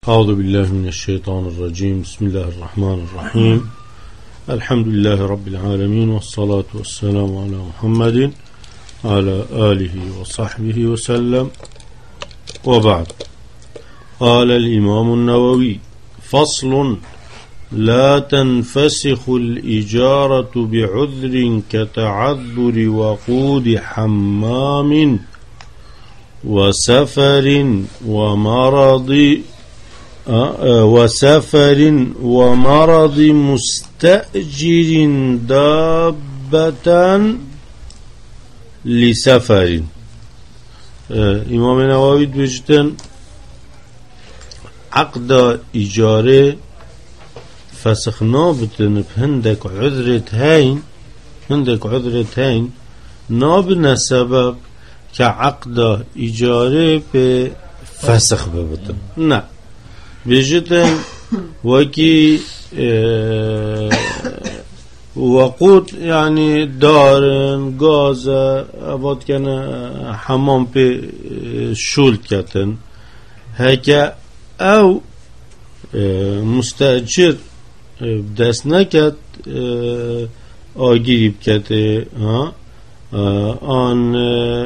أعوذ بالله من الشيطان الرجيم. بسم الله الرحمن الرحيم. الحمد لله رب العالمين، والصلاة والسلام على محمد على آله وصحبه وسلم، وبعد. قال الإمام النووي: فصل: لا تنفسخ الإجارة بعذر كتعذر وقود حمام وسفر ومرض مستأجر دابة لسفر. امام نووي بجتن عقد اجاره فسخ نابتن بهندك عذرت هين نابن سبب كعقد اجاره بفسخ ببتن نه بجتن وكي وقود يعني دارن غاز اباد كان حمام به شول كتن هكا او مستأجر دست نکد آگیری بکده آن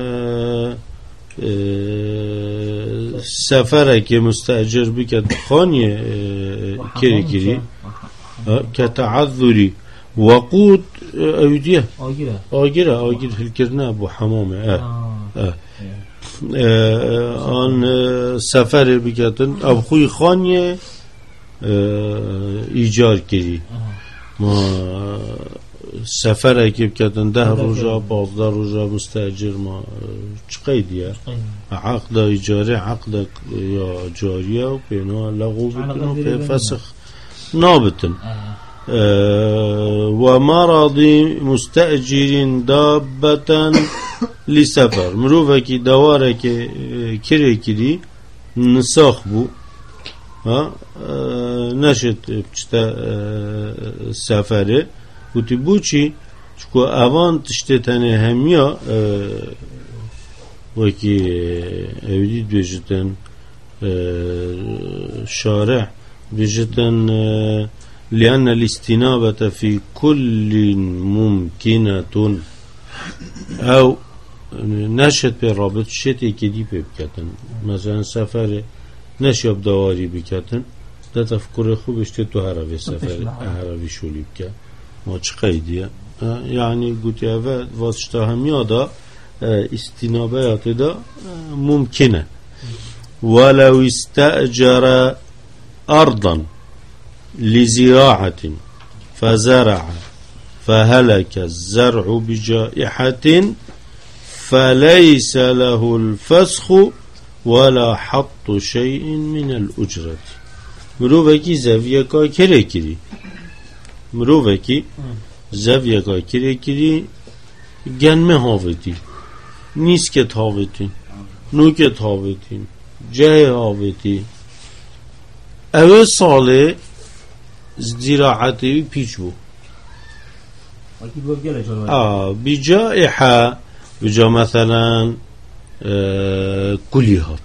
سفره که مستأجر بکد خانیه کری كتعذري وقود اوديه آگیره هلکرنه ابو حمامه آن سفر بکتن اب خوی خانیه ایجار کری ما سفر که بکتن 10 روزا 12 روزا مستأجر ما چقیدیه عقد ایجاره عقد یا جاریه و پینا لغو بکن و پی فسخ نابتن ومرض مستأجر دابة لسفر مروفه کی دواره که کری نساخ بو نشد بچتا سفره گوتی بو چی چکو اوان تشته تنه همیا وکی اودید بجتن شارع بجتن لأن الاستنابة في كل ممكنة أو نشد بالرابط شتي كدي بكتن مثلا سفر نشيب دواري بكتن ده تفكر خوب اشتتو هرابي سفر هرابي شولي بك ما چقيدية يعني قلت يا واسطة هم يادا استنابات دا ممكنة ولو استأجر أرضا لزراعة فزرع فهلك الزرع بجائحة فليس له الفسخ ولا حط شيء من الأجرة. مروفكي زاوية كري مروفكي زاوية كري جنمه هاوتي نيسكت هاوتي نوكت هاوتي جه هاوتي اول ساله زراعتي پیچ بو بجائحة بجا مثلا كليهات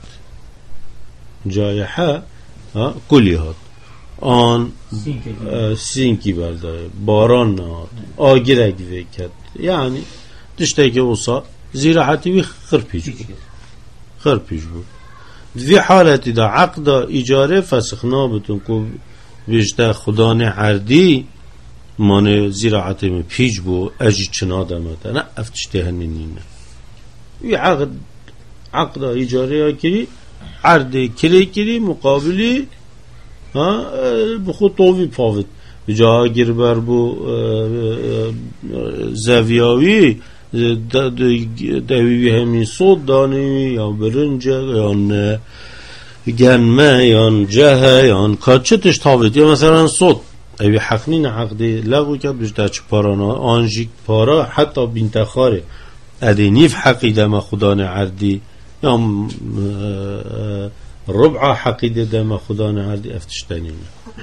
جائحة كليهات آن سینکی برداره باران نهاد آگیرک وکد یعنی دشته که اوسا زراعتی بی خر پیچ بو دوی حالتی دا عقد اجاره فسخ نابتون که وجده خدانه عردی مانه زراعتی می پیچ بو اجی چنا دمده نه افتشته هنینینه وی عقد اجاره ها کری عرده کری مقابلی بخود طوی پاوت بجا گیر بر بو زویاوی دوی همین صد دانوی یا برنجه یا گنمه یا جهه یا کچتش تاوت یا مثلا صد اوی حقنین عقده لغو که بجده چه پارانا آنجیک پارا حتی بینتخاره ادی نیف حقیده ما خدان عردی یا ربع حقيدة دم خدانا عردي افتشتانين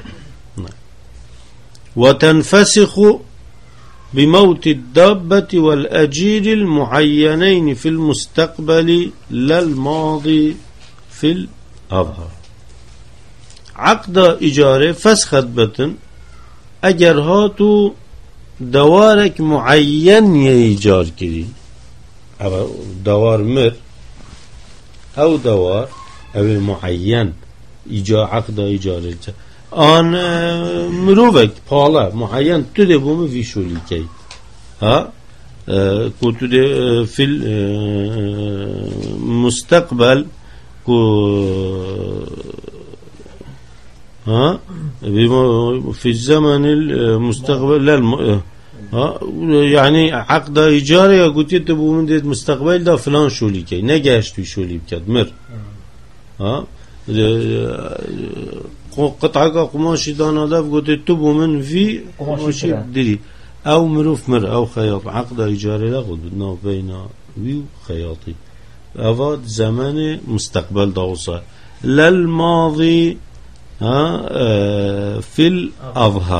وتنفسخ بموت الدابة والأجير المعينين في المستقبل لا الماضي في الأظهر عقد إجارة فسخت بتن اگر هاتو دوارك معين يجار كري او دوار مر او دوار او معين عقد إجارة آن مروفك بالا معين تده بوم في شوليكي ها كنت في المستقبل ها في الزمن المستقبل لا يعني عقد إيجاري قلت تبو من ده مستقبل ده فلان شوليكي نجاشت شولي بكد مر ها قطعة قماش دانا ده قلت تبو من في قماش دري أو مروف مر أو خياط عقد إيجاري لا قد بدنا بين ويو خياطي أفاد زمان مستقبل دوصة للماضي في الأظهر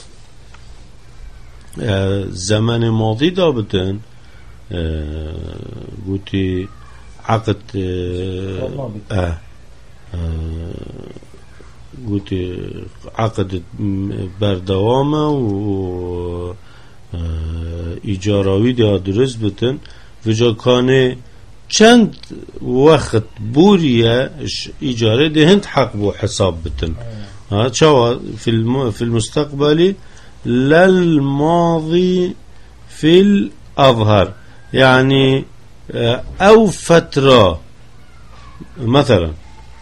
زمان ماضي دابتن قلت عقد قلت عقد بردوامه و إيجاراوي ده درس بتن وجا كان چند وقت بوريه إيجاره ده هند حق بو حساب بتن شو في المستقبل للماضي في الأظهر يعني أو فترة مثلا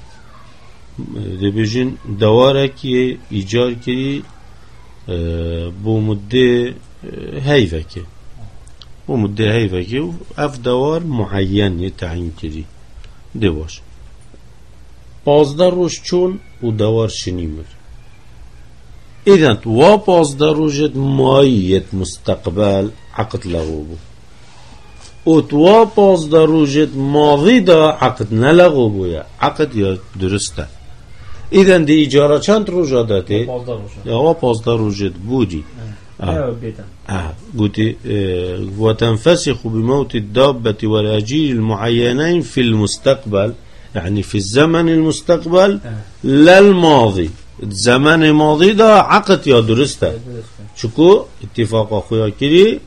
ده بيجين دوارك إيجار كي بو مدة هيفكي ومدة هيفكي اف دوار معين يتعين كري ده باش 15 روز چون و دوار شنيمر اذن و 15 روز مايت مستقبل عقد لغوبو و تو 15 روز ماضي دا عقد نلغوبو يا عقد يا درسته اذن دي اجاره چند روز داته 15 روز بودي قلت وتنفسخ بموت الدابة والأجيل المعينين في المستقبل يعني في الزمن المستقبل للماضي الزمن الماضي ده عقد يا درسته شكو اتفاق أخويا كري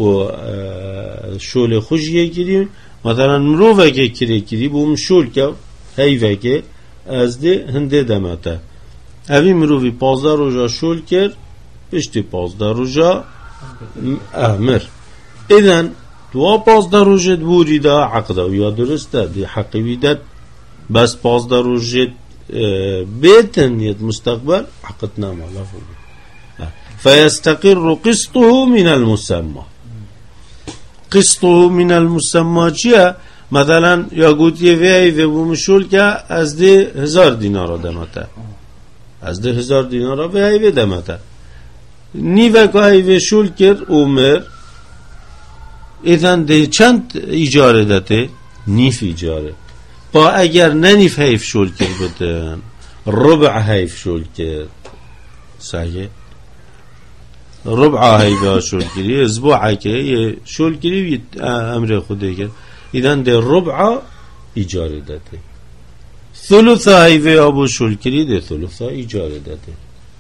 وشول خوشي كري مثلا مروفك كري بوم شول كو هيفك ازده هنده دمته اوی مروفي 15 روزا شول كر اشتی 15 روزا امر اذن تو 15 روزا بوری دا عقده و یا درسته دی حقیقیت بس 15 روزا بيتن يد مستقبل عقد نامه لفظ فيستقر قسطه من المسمى قسطه من المسمى چیه مثلا یا گوتی وی بومشول که از ده 1000 دینار دمته از ده 1000 دینار وی دمته نیوه که وی شول کرد عمر ایدن ده چند اجاره داته نیف اجاره با اگر ننیف هیف شول کرد بودن ربع هیف شول کرد صحیح ربع هیف شول کردی اسبوعه که شول کردی امر خوده کرد ایدن ده ربع اجاره داته ثلث هیف ابو شول کردی ده ثلث اجاره داته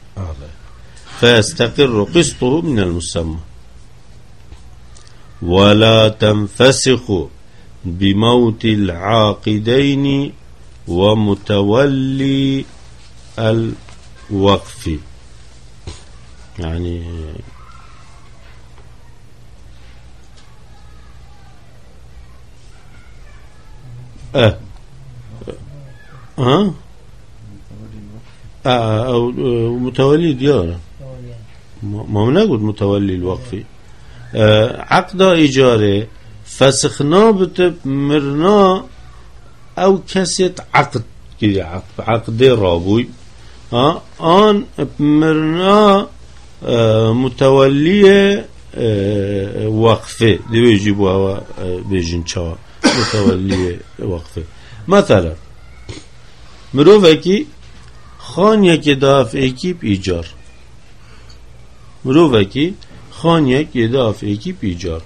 فيستقر قسطه من المسمى ولا تنفسخ بموت العاقدين ومتولي الوقف يعني أو متولي دياره ما نقول متولي الوقفي عقد إيجاره فسخنا بتمرنا أو كسيت عقد كده عقد رابوي آن مرنا متولي وقفه دي بيجيبوا بيجين شوا متولي وقفه مثلا مروفكي خان يكي داف اكيب إيجار مروفكي خان يكي داف اكيب إيجار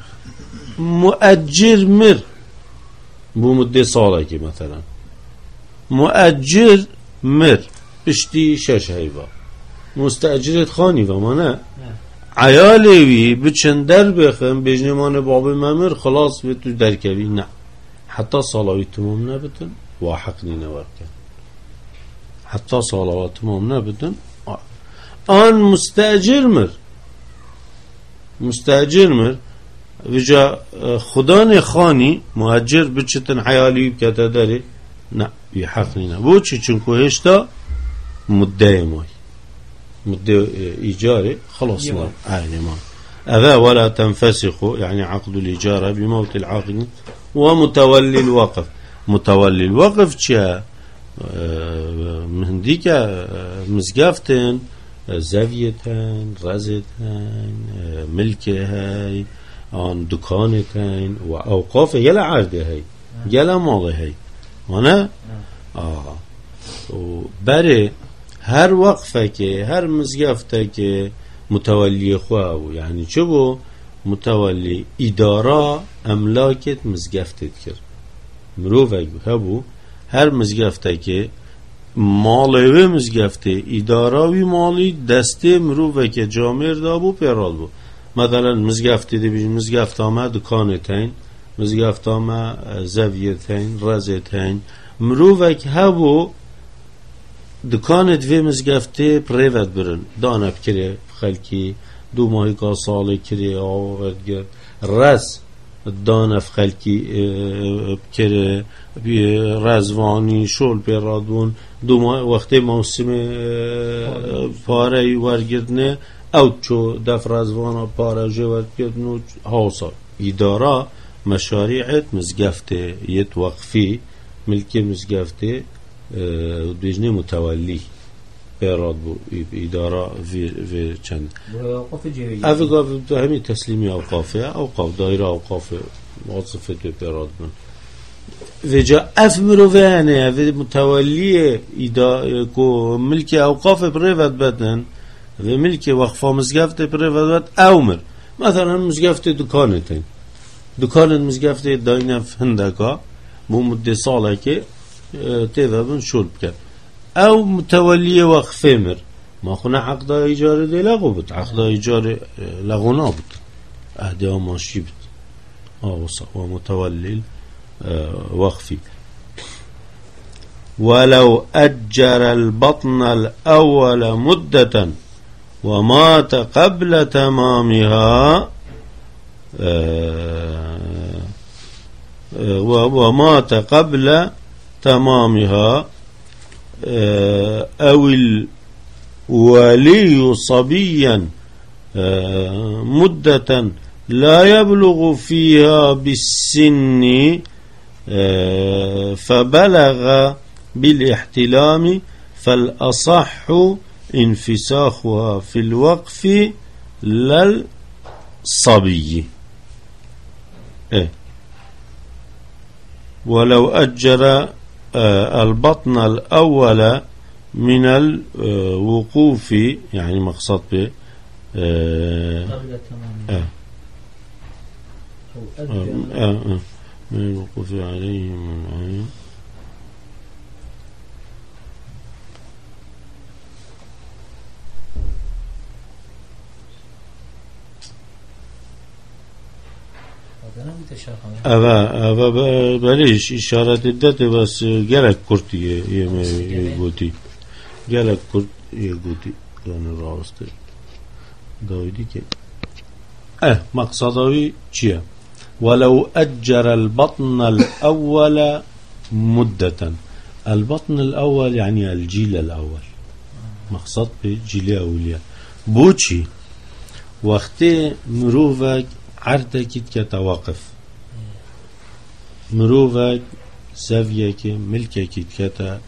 مؤجر مر بو مدة صالة كي مثلا مؤجر مر پشتی 6 هیوا مستأجرت خانی و منه عیالوی بچن در بخم بجنمان باب ممر خلاص به تو در کبی نه حتی صلاوی تمام نبتن و حقنی نورکن حتی صلاوات تمام نبتن آن مستأجر مر وجا خدان خانی مهاجر بچتن حیالی بکتا داری نه بی حقنی نه بو چی چونکو هشتا مدعی مای مدة إيجار خلاص ما ما أذا ولا تنفسخ يعني عقد الإيجار بموت العاقد ومتولي الوقف متولي الوقف شيء مهنديك مزقافتن زاويتين رزتين ملكهاي عن دكانتين وأوقاف يلا عرضه هاي يلا ماضي هاي هنا وبري هر وقفه که هر مزگفته که متولی خواه یعنی چه بو متولی اداره املاکت مزگفتت کرد مروفه هبو هر مزگفته که مالوی مزگفته اداره مالی دسته مروفه که جامعه دابو پیرال بو مثلا مزگفته دی بیش مزگفته همه دکانتین مزگفته همه زویتین رزتین مروفه که هبو دکانت وی مزگفته پریوت برن دانب کره خلکی دو ماهی که ساله کره آورد گرد رز دانب خلکی کره رزوانی شل پیرادون دو ماه وقتی موسم پاره ورگردنه او چو دف رزوانا پاره جورد گردنو حاصل اداره مشاريعت مزگفته یت وقفی ملکی مزگفته دوجنه متولی پیراد بو اداره في چند اوقاف جویی اوقاف همین تسلیمی اوقاف دایره اوقاف وظیفه پیراد بون و جا افمرو وانه و متولی کو ملک اوقاف پریوت بدن و ملک وقفه مزگفته پریوت بد اومر مثلا مزگفته دکانت مزگفته داینف هندکا مو مده ساله که تیوابن شرب کرد او متولی وقفه مر ما خونه حق دا ایجاره دی لغو بود حق دا ایجاره لغونا بود اهده ها ماشی بود و متولی وقفی ولو أجر البطن الأول مدة ومات قبل تمامها ومات قبل تمامها أو الولي صبيا مدة لا يبلغ فيها بالسن فبلغ بالاحتلام فالأصح انفساخها في الوقف للصبي ولو أجر البطن الأول من الوقوف يعني مقصد به قبل تمام من الوقوف عليهم اوا بلیش اشارت داده بس گلک کرتیه یه گوتی گلک کرت یه گوتی دانه راسته دایدی که مقصداوی چیه ولو أجر البطن الأول مدة البطن الأول يعني الجيل الأول مقصد بجيل أولياء بوشي وقتی مروفك عردك كتوقف مروفك سافيك ملكك كتا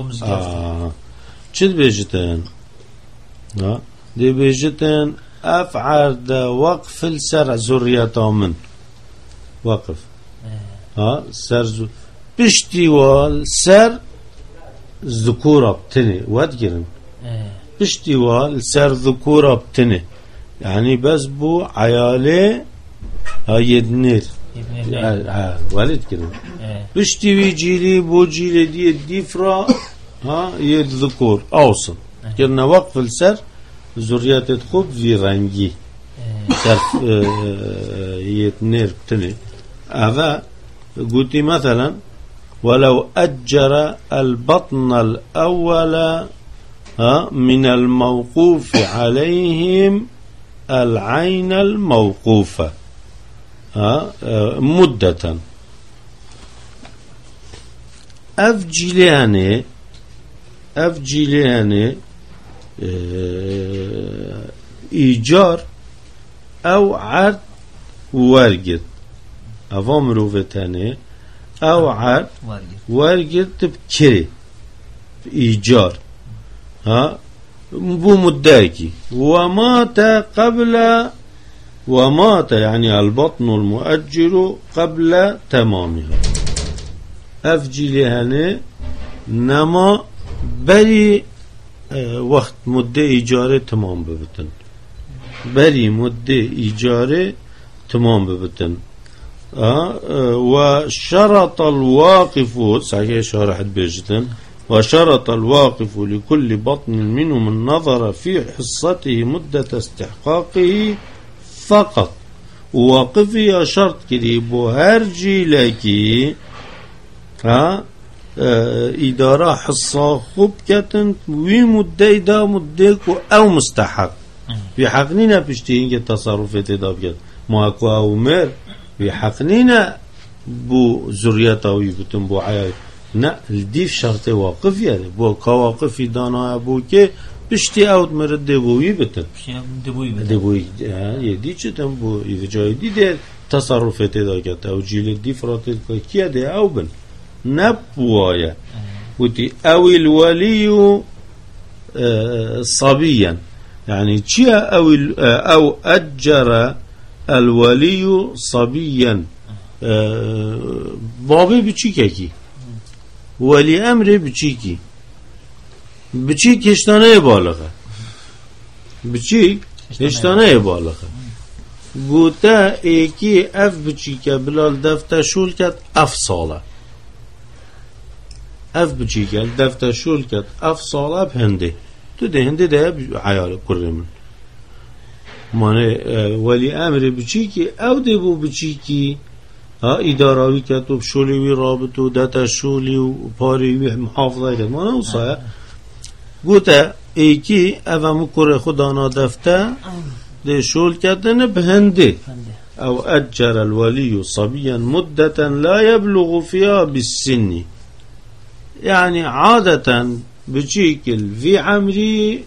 چد بيجتن دي بيجتن أفعرد وقف السرع زرية من وقف سر بشتيوال سر ذكورة بتني وادجرن بشتيوال سر ذكورة بتني يعني بس بو عيالي هاي دنير والد كده بشتيوي جيلي بو جيلي دي الديفرا ذكور أوصل كنا وقف السر ذريات خوب في رنجي سر يتنير بتني هذا قلت مثلا ولو أجر البطن الأول من الموقوف عليهم العين الموقوفة مدة أفجلاني إيجار أو عرض ورقد أفامرو فتاني أو عرض ورقد بكري إيجار بمداكي ومات يعني البطن المؤجر قبل تمامها أفجلاني نما بري وقت مدة إيجاره تمام ببتن بري مدة إيجاره تمام ببتن وشرط الواقف صحيح شارح بيجتن وشرط الواقف لكل بطن منهم النظر في حصته مدة استحقاقه فقط وواقف يا شرط كريبو هرجي لكي إدارة حصة خوب كتن وي مدة دا مدة أو مستحق في حقنينا بشتين كتصرفات دا بكت ماكو أو مر في حقنينا بو زرياتا ويبتن بو عيال نا الديف شرط واقف يعني بو كواقف دانا بو كي بشتي أود مرد دبوي بتن دبوي يدي چتن بو إذا جاي دي دير تصرفات دا كت أو جيل الديف راتت كيا دي أو بن نبوايا ودي أو الولي صبيا يعني تشيا أو أجر الولي صبيا بابي بچيكي ولي أمر بچيكي هشتانه بالغه بچيك هشتانه بالغه گوتا ایکی اف بچيكه بلال دفته شول کت اف ساله اف بچيكه دفته شول کت اف ساله بهنده تو ده هنده ده عيال كرمن مانه ولي امر بچيكي او ده بو بچيكي اداراوي کت و بشولوي رابط و دتا شولي و پاروي محافظه کت مانه اوصايا گوتا ایکی اوامو کره خدانا دفته ده شول کتن بهنده او اجر الولي صبيا مدة لا يبلغ فيها بالسن يعني عادة بشكل في عمري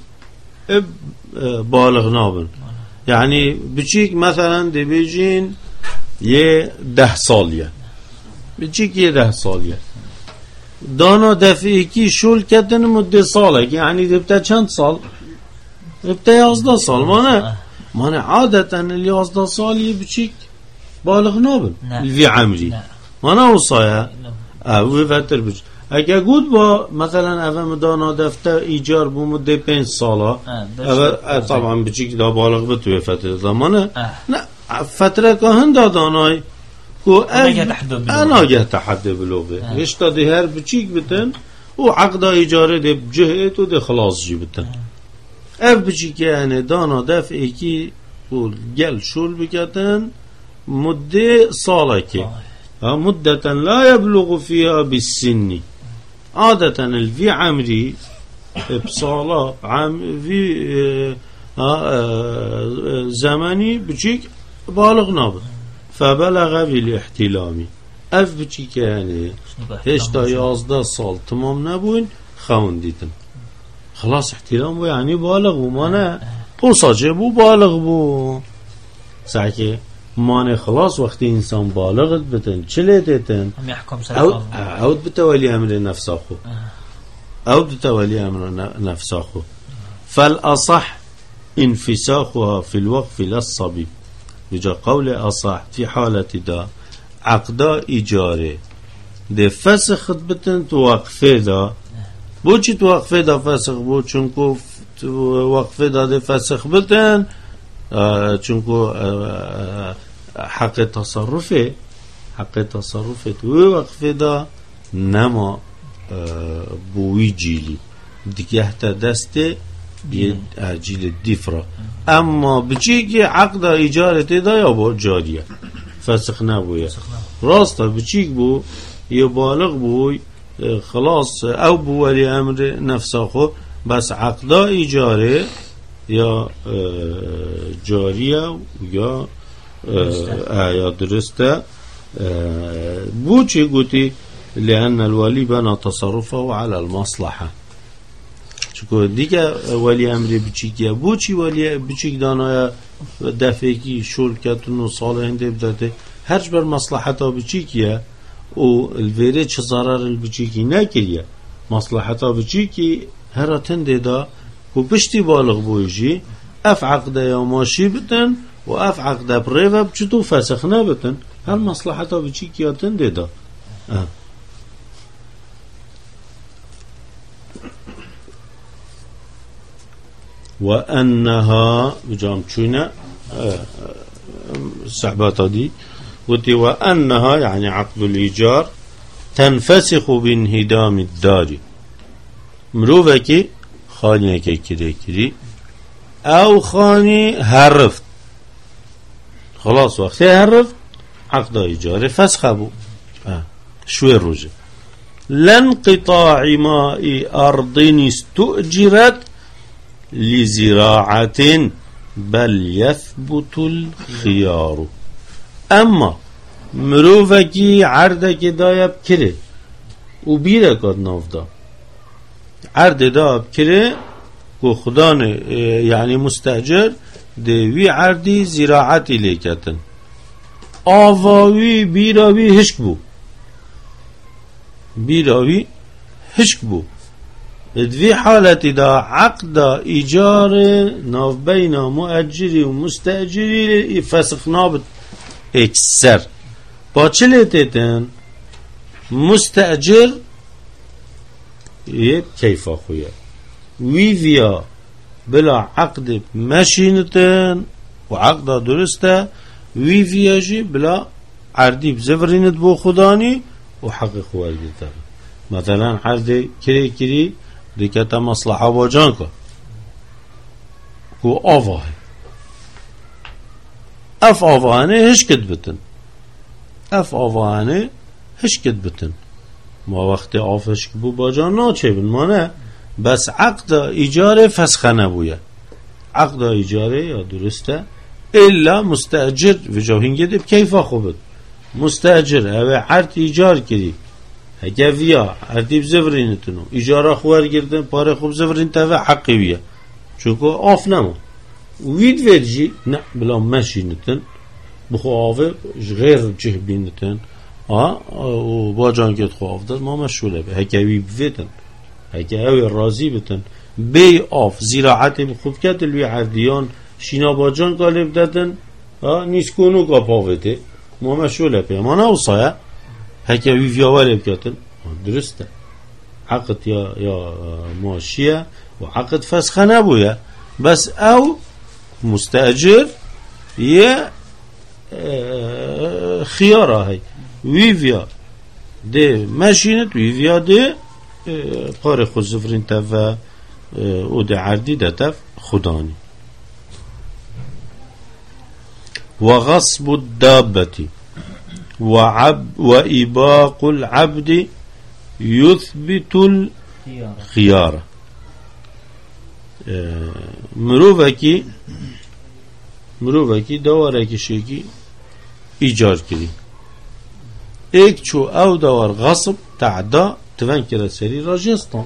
بالغ نابن يعني بشيك مثلا دي بيجين 10 سالية بشيك 10 سالية دانا دفعه کی شول کردن مدت ساله يعني دبتا چند سال دبتا 11 سال مانه عادتا ال 11 سالی بچیک بالغ نابن الوی عمری مانه وصایا او فتر بچ اگه گود با مثلا اول دانا دفته ایجار بو مدت 5 ساله طبعا بچیک دا بالغ بتوی فتر زمانه نه فتره که هنده دانای کو انا تحدي بلوغه هشتا دي هر بچيك بتن و عقد اجاره دي بجهت و دي خلاص جي بتن اف بچيك يعني دانا دفعه كي و گل شول بكتن مدة صالكي مدة لا يبلغ فيها بالسن عادة الفي عمري بصالة في زماني بچيك بالغ نابد فبلغ بالاحتلام اف بچی که یعنی هشتا 11 سال تمام نبوین خون دیدن خلاص احتلام بو یعنی بالغ بو مانه پوساجه بو بالغ بو سعی مانه خلاص وقتی انسان بالغ بتن چله دیتن عود بتولي امر نفسه خو عود بتولي امر نفسه خو فالاصح انفساخها في الوقف للصبي بجا قول اصح في حالة دا عقدا اجاره ده فسخ بتن تو وقفه دا بو چی تو وقفه دا فسخ بو چونکو وقفه دا ده فسخ بتن چونکو حق تصرفه تو وقفه دا نما بوی جیلی دیگه تا دسته یه جیل دیفرا اما بچی که عقد ایجارت دا یا با جاریه فسخ نبویه راستا بچیک بو یا بالغ بوی خلاص او بو ولی امر نفسا خو بس عقد ایجاره یا جاریه یا درسته بو چی گوتی لأن الولي بنى تصرفه على المصلحة چکو دیگه ولی امری بچیکیه بو چی ولی بچیک دانای دفعی شول کتون و سال هنده بداده هرچ بر مصلحتا بچیکیه و الویره چه ضرر البچیکی نکریه مصلحتا بچیکی هراتن دیده و پشتی بالغ بویجی اف عقده یا ماشی بتن و اف عقده بریوه بچتو فسخ نبتن هر مصلحتا بچیکی هاتن دیده وأنها بجام تشونا صعبات دي وأنها يعني عقد الإيجار تنفسخ بانهدام الدار مروفك خاني كري أو خاني هرفت خلاص وقت هرفت عقد إيجار فسخ أبو شوي الرجل لانقطاع ماء أرض استؤجرت لزراعة بل يثبت الخيار اما مروفكي عرضك دايب كره و بیره کد نافدا عرض دايب كره و خدان يعني مستأجر دوی عرضی زراعتی لیکتن آواوی بیراوی هشک بو دوی حالتی دا عقد ایجار ناف بین مؤجری و مستأجری فسخ نابد اکسر با چه لیتیتن مستأجر یه کیفا خویه ویویا بلا عقد مشینتن و عقد درسته ویویا جی بلا عردی بزفرینت بو خدانی و حق خواه گیتر مثلا عرض کری دیکتا مصلحه باجان که آواه اف آواهانه هشکت بتن ما وقتی آفش بو باجان ناچه بن ما نه بس عقد ایجار فسخه نبویه عقد ایجاره یا درسته الا مستأجر و جاهنگه دب کیفا خوبت مستأجر اوه عرض ایجار کری اگه ویا عردی بزفرینتونو ایجارا خوار گردن پاره خوب زفرین تاوه حقی ویا چونکه آف نمو وید ورجی نه بلا مشینتن بخو آوه غیر جه بینتن و با جانگت خو آف داد ما مشوله به اگه وی بویدن اگه اوه رازی بتن بی آف زیراعتی بخوب کت الوی عردیان شینا با جان گالب دادن نیسکونو گاپاوته ما مشوله به ما نوصایه هکه ویویا ولی بکاتن درسته عقد یا ماشیه و عقد فسخه نبویه بس او مستأجر یه خیاره های ویویا ده ماشینت ویویا ده پار خود زفرین تف و ده عردی ده تف خدانی و غصب الدابتی وإباق العبد يثبت الخيار مروفكي دواره کشی ایجار کری ایک چو او دوار غصب تعدا توان کرد سری راجستان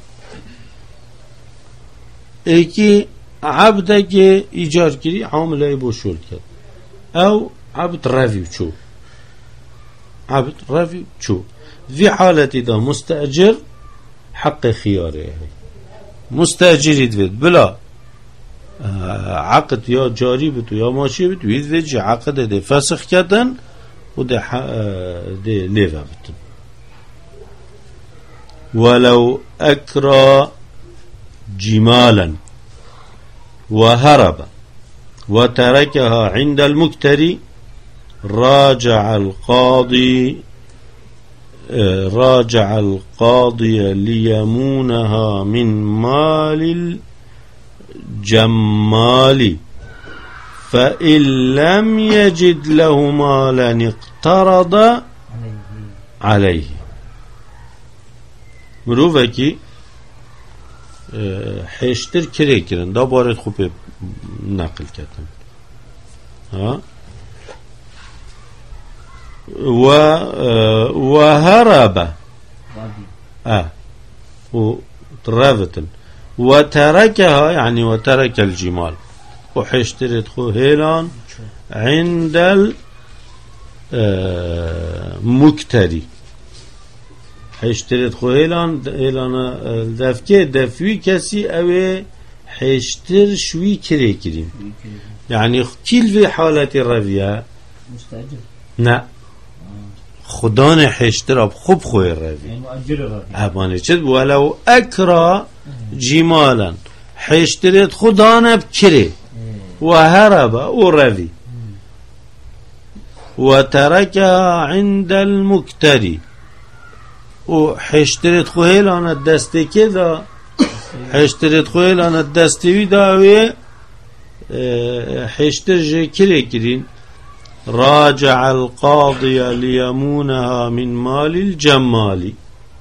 ایکی عبده ایجار کری عامله بوشول کرد او عبد روی چو عبد رفي شو في حالة إذا مستأجر حق خياره مستأجر يدفد بلا عقد يا جاري بتو يا ماشي بتو يدفد عقد ده فسخ كدن وده ده ليفا بتن ولو أكرى جمالا وهرب وتركها عند المكتري راجع القاضي راجع القاضي ليمونها من مال الجمال فإن لم يجد له مالا اقترض عليه. مروفكي حشتر كريكرن دا بارد خوب نقل كتن ها وهرب وترفتن وتركها يعني وترك الجمال وحشترت خو هيلان عند المكتري حشترت خو هيلان دفوي كسي اوه حشتر شوي كريكرين يعني كل في حالة الرفية مستأجر نه خدان حشتر اب خوب خوی روی يعني مؤجر الرفيع ابانه چد ولو اکرا جمالا حشترت خدان بكري وهرب وروي وتركها عند المكتري وحشترت خوهيلان الدستي كذا حشترت خوهيلان الدستي داوي حشتر جي كري كرين راجع القاضي ليمونها من مال الجمال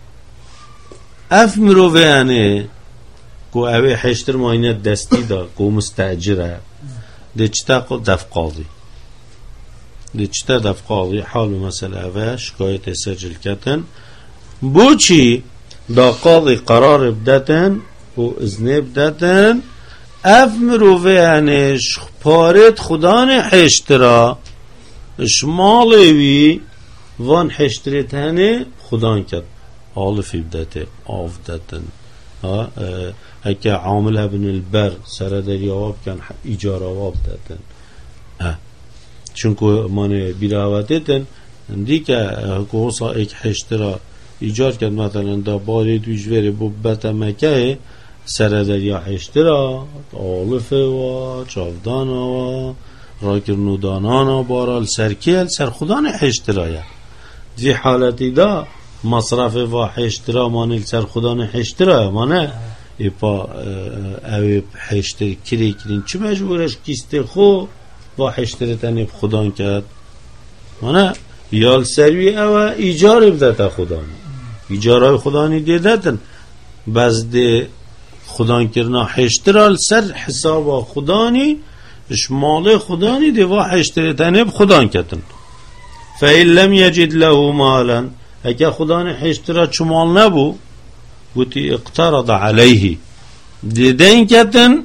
افمرو بيانه كو اوه حشتر ماينه دستي دا كو مستأجره ده چتا دف قاضي ده چتا دف قاضي حال مسئله اوه شکایت سجل کتن بوچی دا قاضي قرار بدتن و ازنه بدتن افمرو بيانه پارت خدان حشتره شمالوی وان حشترت هنه خدان کرد حال فی بدته آف دتن هکه عامل ابن البر سر دریاب کن ایجار آواب دتن چونکه من بیراوتتن دی که حکوصا ایک حشترا ایجار کرد مثلا دا باری دویجوری بو بتا مکه سر دریا حشترا آلفه و چافدان و راکر نودانانا بارال سرکیل سر خدان حشترایا دی حالتی دا مصرف و حشترا مانیل سر خدان حشترایا مانه ایپا اوی حشتر کری کرین چه مجبورش کیست خو و حشترتن ایپ خدان کرد مانه یال سروی او ایجار بدتا خدانی ایجارای خدانی دیدتن بس ده خدان کرنا حشترال سر حساب خدانی شمال خدانی دیوا حشترتنه خدان کتن فإن لم يجد له مالا اگه خدان حشتره شمال نبو گوتی اقترض علیه دیدن کتن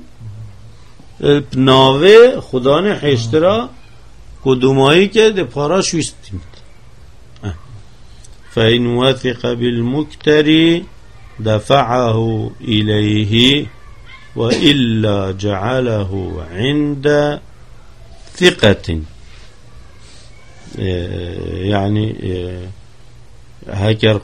ناوه خدان حشتره کدومایی که دی پاراش ویستیم فإن وثق بالمكتري دفعه إليه وإلا جعله عند ثقة يعني هكر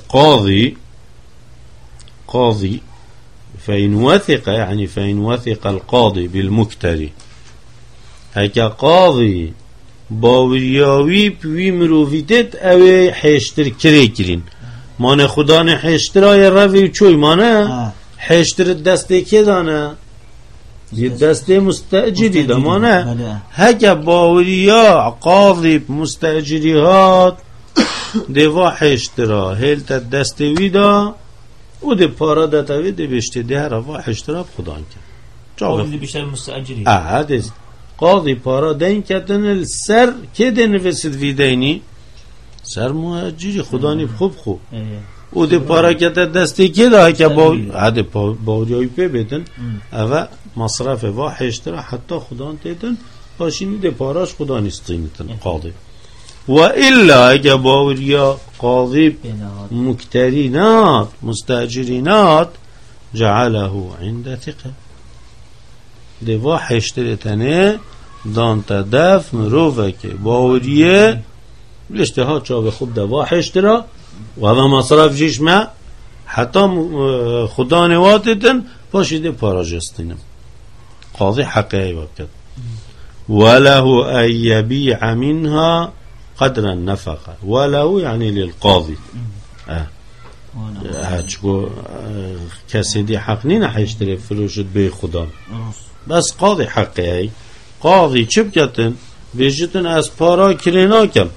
قاضي فإن وثق يعني فإن وثق القاضي بالمكتري هكا قاضي باوریاوی پوی مروفیتت اوه حشتر کری کرین مانه خدان حشترای روی چوی مانه حشتر دسته که دانه یه دسته مستأجری ده مانه هکه باوریا قاضی مستأجری هات دیوا حشترا هلت دسته وی دا او ده پارا دتاوی ده بشته ده روا حشترا خدان کرد قاضی بیشتر مستأجری هدیز قاضي پارا دین کتن سر که دنویسید ویدینی سر مؤجری خدانی خوب او ده پارا کتن دستی که ده که هده باوریایی پی بیدن او مصرف و حشتر حتی خدان تیدن پاشینی ده پاراش خدانی ستینیتن قاضی و الا اگه باوریا قاضی مکترینات مستاجرینات جعله عند ثقه دیوا حشترتنه دانتا دف مروفه که باوریه الاشتهاد چاوه خوب دوا حشتره و هذا مصرف جیشمه حتی خدا نواتتن پاشیده پاراجستینم قاضی حقه وکد وله ان يبيع منها قدر النفقه وله يعني للقاضي چگو کسی دی حق نی نحشتره فروشت به خدا بس قاضی حقی قاضی چه بکتن بیجتن از پارا کرنا کم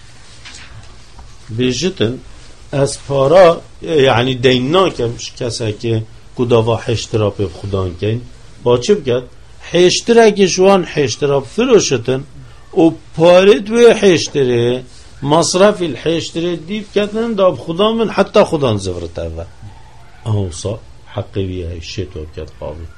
بیجتن از پارا یعنی دینا کم کسی که کداوا حشترا به خدا کن با چه بکت حشتره که شوان حشترا فروشتن و پاره دوی حشتره مصرف الحشتره دیب کتن داب خدا من حتی خدا زورت اول اوصا حقیقیه الشيء وكذا قاضي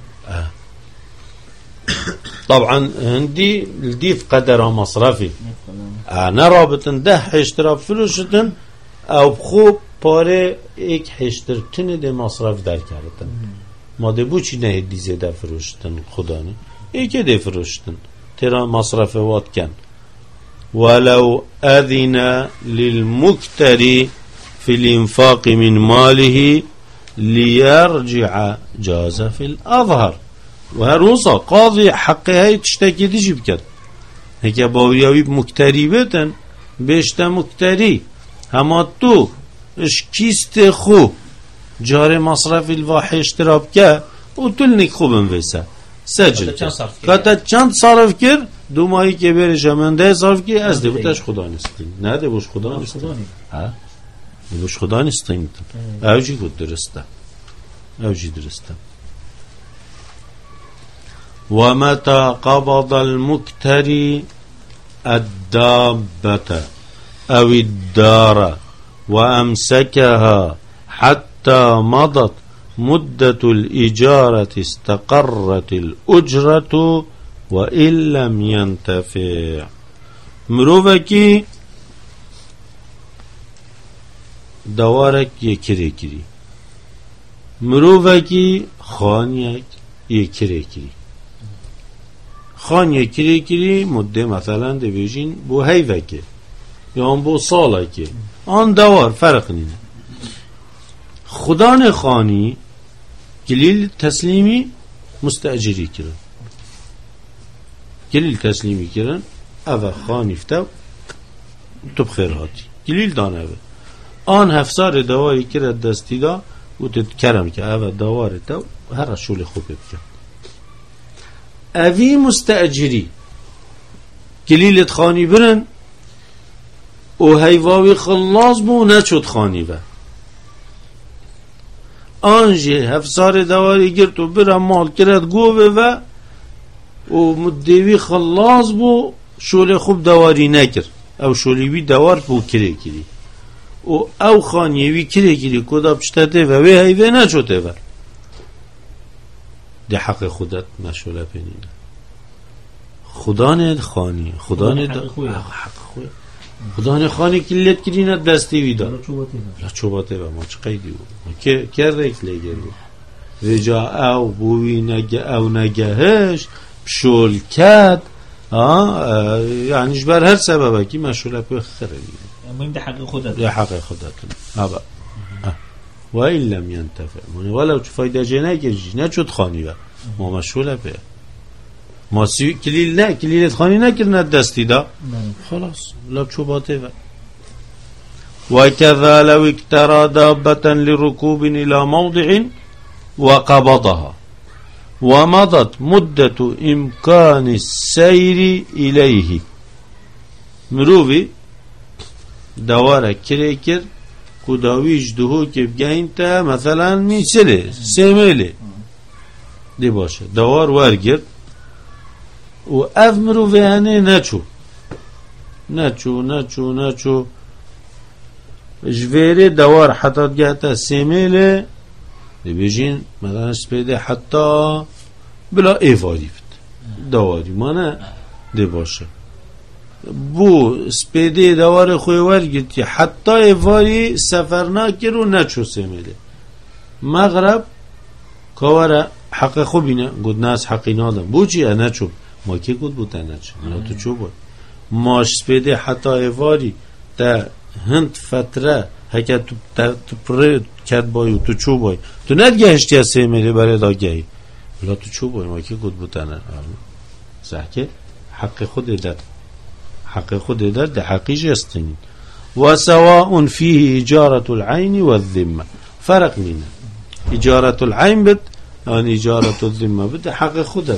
طبعا هندي الديف قدر مصرفي انا رابطن ده اشتراك فلوشتن او بخوب پاره ایک هشترتن ده مصرف در کردن ما ده بو چی نه دیزه ده فروشتن خدا نه ایک ده فروشتن ترا مصرف وات کن ولو اذن للمكتري في الانفاق من ماله ليرجع جاز في الأظهر وهروسا قاضي حقي هاي تشتكي ديجي بكت هكا باوياوي مكتري بتن بيشتا مكتري هما تو اش كيست خو جاري مصرف الواحي اشتراب كا وتلنك خو بنفيسا سجل كاتا چند صرف كر دو ماهي که بره جمنده صرف كر از دبتش خدا نستين نه دبوش خدا نستين ها دبوش خدا نستين اوجي قد درسته اوجي درسته ومتى قبض المكتري الدابة او الدار وامسكها حتى مضت مدة الإجارة استقرت الأجرة وإن لم ينتفع مروفكي دوارك يكري كري مروفكي خانيك يكري كري خان يكري كري مدة مثلا دبيجين بو هيفكي يوم بو صالكي آن دوار فرق نينه خدان خاني قليل تسليمي مستأجري كرن قليل تسليمي كرن اوه خاني فتو تو بخير هاتي قليل دان اوه آن هفزار دواري كرد دستی دا و تتكرم که اوه دوار تو هر شول خوب بکن اوه مستأجري قليل خاني برن و هیواوی خلاص بو نچود خاني با آنجه هفزار دواری گرد و برم مال کرد گوه و مدوی خلاص بو شول خوب دواری نکر او شولیوی دوار بو کره کری او خانیوی کره کری کدا پشتده و هیوه نچوته و ده حق خودت مشوله پینینه خدان خانی خدان حق خوی خدان خانی کلیت کرینه دستی ویدا لا چوباته و ما چه قیدی بود که کرده ایک لگر بود وجا او بوی نگه او نگهش شول کد یعنی بر هر سببه که مشوله پی خره مهم ده حق خودت ده حق خودت و این لم ینتفع ولو چه فایده جه نگرجی نه چود خانی و ما مشوله پی ما کلیل نه کلیلت خانی نکرنه دستی دا خلاص لب چوباته و کذا لو اکترا دابتا لرکوب الى موضع وقبضها ومضت مدة امکان السیر الیه مروفی دواره کره کر کداویج دهو که بگین تا مثلا میسله سیمله دی باشه دوار ورگرد و اف مروفی هنه نچو جویره دوار حتی گهتا سیمیله دی بیجین مثلا سپیده حتی بلا ایواری بید دواری مانه دی باشه بو سپیده دوار خوی ورگیدی حتی ایواری سفر ناکر و نچو سیمیله مغرب کواره حق خوبینه گود ناس حقی نادم بو چیه نچو ما که گود بوده نچو نه تو چو بود ماش سپیده حتی ایواری تا هند فتره هکه تو پره کد بایی تو چو بایی تو ندگهشتی از سیمیلی برای دا گهی بلا تو چو بایی ما که گود بوده نه زحکه حق خود در ده حقیج استنید وسواء فيه إجارة العين والذمة. فرق مين إجارة العين بد يعني إجارة الذمة بد حق خدت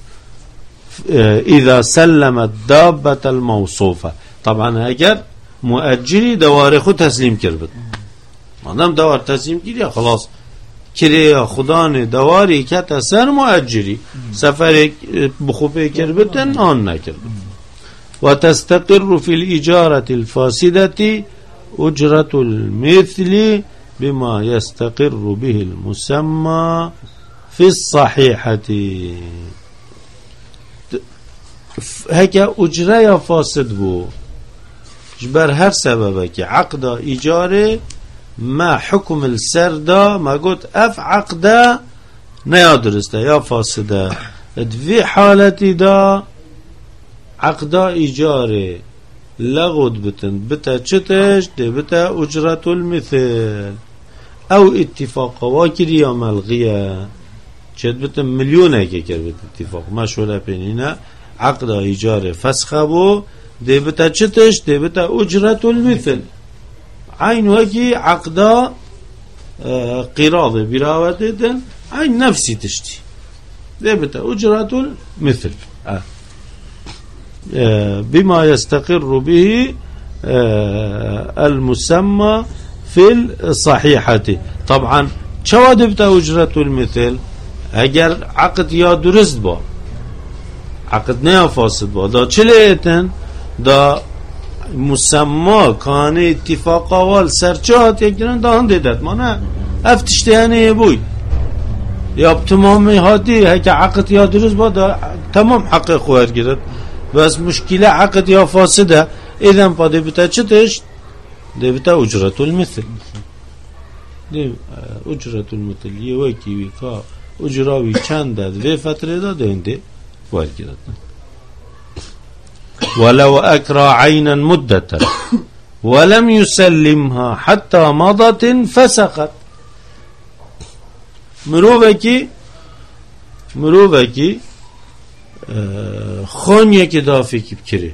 إذا سلم الدابة الموصوفة. طبعا اگر مؤجری دوار خود تسلیم کرد مادام دوار تسلیم کردی خلاص کری خدان دواری که تسر مؤجری سفر بخوبه کرد آن نکرد. و تستقر في الإجارة الفاسدة أجرة المثل بما يستقر به المسمى في الصحيحة. هكا أجرة فاسد بو جبر هر سببه که عقد ایجاره ما حکم السردا ما گوت اف عقده نیا درسته یا فاسده دوی حالتی دا عقد ایجاره لغود بتن بتا چتش ده بتا اجرت المثل او اتفاق واکری یا ملغیه چت بتن ملیونه که کرد اتفاق مشوره پینینه عقد ایجاره فسخه بو ده بتا چتش ده بتا اجرت المثل عین وکی عقدا قراض براوته دن عین نفسی تشتی ده بتا اجرت المثل بما يستقر به المسمى في الصحيحة. طبعا چواد بتا اجرت المثل اگر عقد یا درست با عقد نه فاسد با دا چلیتن دا مسمى کان اتفاق اول سرچات یکدن دا هم دیدت ما نه افتشتهانه بوی یا تمام هاتی هک عقد یا درست با دا تمام حق خواهد گرد بس مشكلة عقد يا فاسدة إذا فاده بتا چتش ده بتا أجرة المثل ده أجرة المثل يوكي ويكا أجراوي چند داد في فترة دا ده وارجرت. ولو أكرى عينا مدة ولم يسلمها حتى مضت فسقت. مروبكي خانیه که دافی که بکره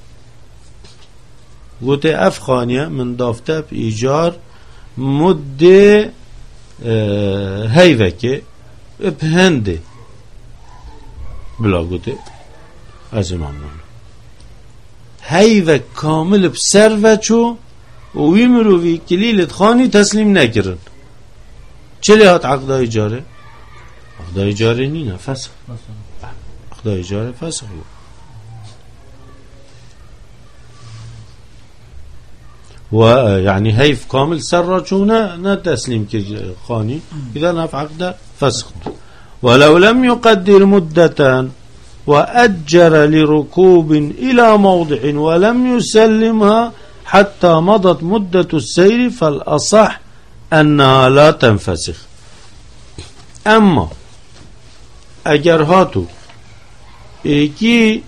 گوته اف خانیه من دافته ایجار مده هیوه که بهنده بلا گوته از امام نانه هیوه کامل بسر وچو وی مروی کلیلت خانی تسلیم نکرن چلی هات عقده ایجاره؟ عقده ایجاره نینه فسخ عقد ایجاره فسخ و يعني هيف كامل سر چونه نه تسلیم که خانی اذا نف عقد فسخ. ولو لم يقدر مدة وأجر لركوب إلى موضع ولم يسلمها حتى مضت مدة السير فالأصح أنها لا تنفسخ. اما اگر هاتو ایکی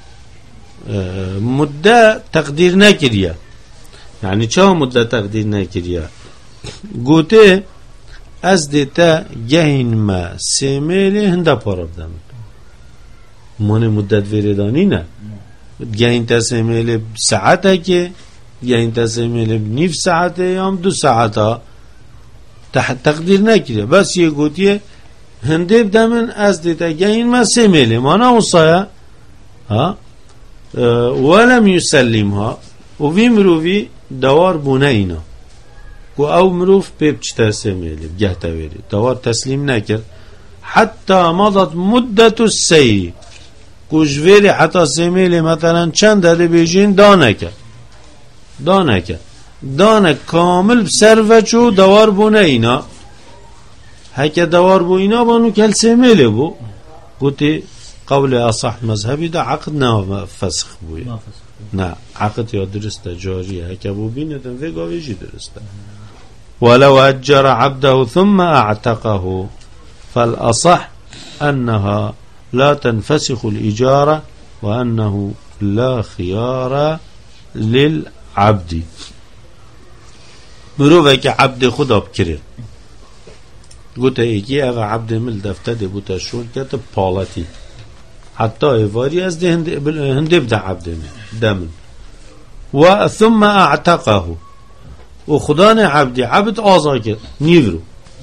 مدة تقدیر نکریه یعنی چه مدة تقدیر نکریه گوته از دیتا گهین ما سیمیلی هنده پارا بدم من مدت ویردانی نه گهین تا سیمیلی ساعته که گهین تا سیمیلی نیف ساعته یا 2 ساعته تقدیر نکریه بس یه گوتیه هنده بدمن از دیتا گهین ما سیمیلی مانا اوصایا ولم يسلمها و وی مروفی دوار بونه اینا و او مروف پیب چتر سمیلی بگه تاویری دوار تسلیم نکر حتی مضت مدت السیر کجویری حتی سمیلی مثلا چند داده بیجین دانه کامل بسر وچو دوار بونه اینا هکه دوار بو اینا بانو کل سمیلی بو گوتی قول اصح مذهبی دا عقد نه فسخ بوی نه عقد یا درسته جاریه هکه بو بینتن وگاویجی درسته. ولو اجر عبده ثم اعتقه فالاصح انها لا تنفسخ الاجاره وانه لا خيار للعبد. مروفه که عبد خدا بکره گوته ایکی اغا عبد مل دفته ده بوتا شون کت پالتی حتی ایواری از ده هنده بده عبد من دمن و ثم اعتقه و خدا نه عبد آزاد نیورو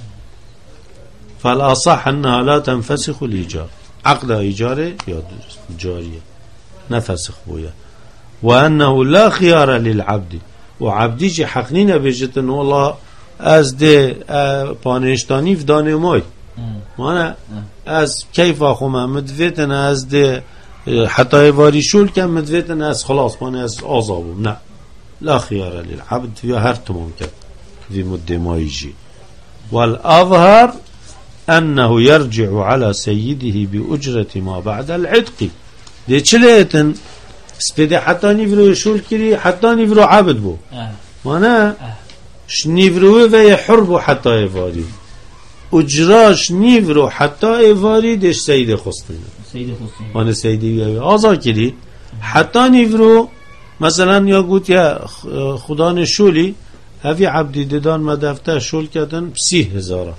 فالاصح انها لا تنفسخ الايجار عقد ایجاره یا جاریه نفسخ بویا و انه لا خيار للعبد و عبدی چه حق نی نبیجتن والله از ده پانشتانی فدان مای مانه از کیف آخو مدویتن از ده حتی واری شول کم مدویتن از خلاص مانه از آزابم نه لا خيار للعبد یا هر تمام کرد في مده مایجی والأظهر أنه يرجع على سيده بأجرة ما بعد العتق دي چليتن سپده حتى نيفرو شول كري حتى نيفرو عبد بو مانا نيفرو و حربو حتى ايواري اجراش نيفرو حتى ايواري ديش سيد خستين مانا سيدي آزا كري حتى نيفرو مثلا یا گوت یا خدا شولی هفی عبدی ددان مدفته شول کردن 30,000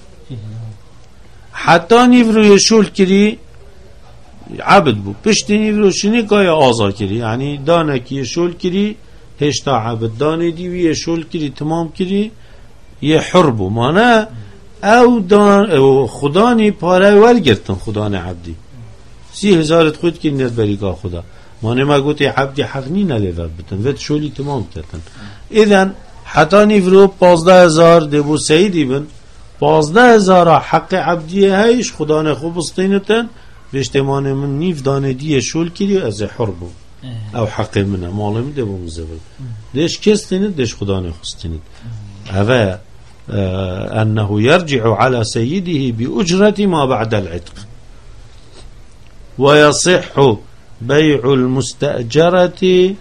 حتی نیوروی شول کری عبد بو پشتی نیورو شنی که آزا کری یعنی دانکی شول کری هشتا عبد دانه دیوی شول کری تمام کری یه حر بو مانه او خدا نی پاره ورگرتن خدا نه عبدی 30,000 خود که نیت بریگاه خدا مانه ما گوتی عبدی حق نی نلیور بتن وید شولی تمام کردن ایدن حتی نیورو 15,000 دبو سیدی بن 15,000 حق عبدی هایش خدا نه خوب استینتن وشتمان من نیف دانه دیه شول کری از حر بو او حق منه مالمی دبو مزبل دیش کستینید دیش خدا نه خستینید اوه انه يرجع على سيده بأجرة ما بعد العتق ويصح بيع المستأجرة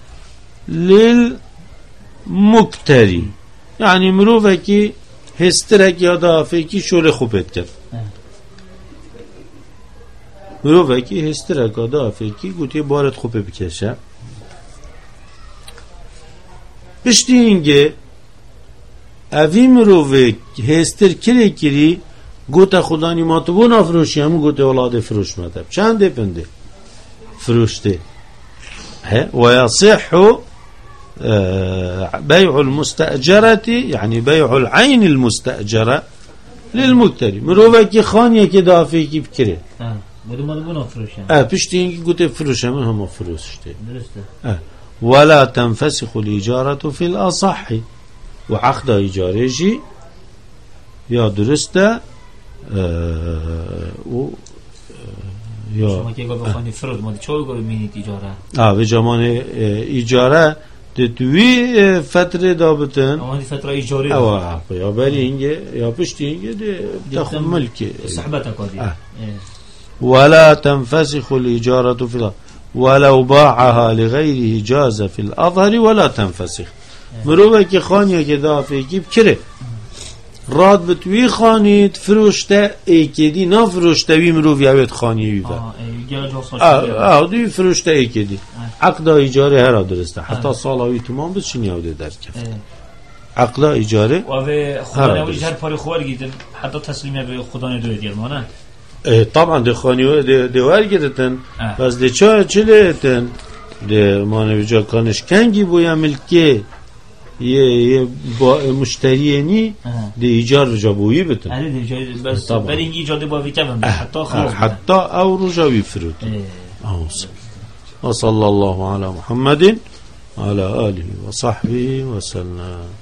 للمكتري يعني مروفكي هسترك يا دافكي شول خوبت کرد مروفكي هسترك يا دافكي گوتی بارت خوبه بکشه پشتی اینگه اوی مروفه هستر کری گوته خدا نیماتو بو نفروشی همون گوته اولاد فروش مدب چند پنده فروشته ويصح بيع المستأجرة يعني بيع العين المستأجرة للمكتري مروفه کی خانیه که دافعی کی بکره بو نفروشی پشتی اینگه گوته فروش همون هم فروشته ولا تنفسخ الإجارة في الأصح وعقد إيجاريجي يا درسته و یا شما که بخوانی فرود ما چه گفت مینید اجاره به زمان اجاره دوی فتره دابتن اون فتره اجاره یا بری اینگه یا پشتی اینگه تاخذ ملک صحبتك قادی ولا تنفسخ الإجارة في ولو باعها لغيره جاز في الأظهر ولا تنفسخ مروه که خانیه که دافعی کی بکره راد بتوی خانیت فروشته ایکیدی نا فروشته وی مروف یاوید خانیه وی دوی فروشته ایکیدی عقد ایجاره هر درسته حتی سالاوی تمام بس چنی یاوده در کفت عقد ایجاره و خدا نویج هر پاری خوار گیدن حتی تسلیمه به خدا ندوه دیر مانه طبعا ده خانیه دوار گیدتن بس ده چلیتن ده مانویجا کانش کنگی بویا ملکه یه با مشتری نی ده ایجار رجابویی بتن آره ده بس برای اینگه ایجاد باوی کم حتی خلاص حتی او رجابی فرود و صلی الله علی محمد علی آله و صحبه و سلم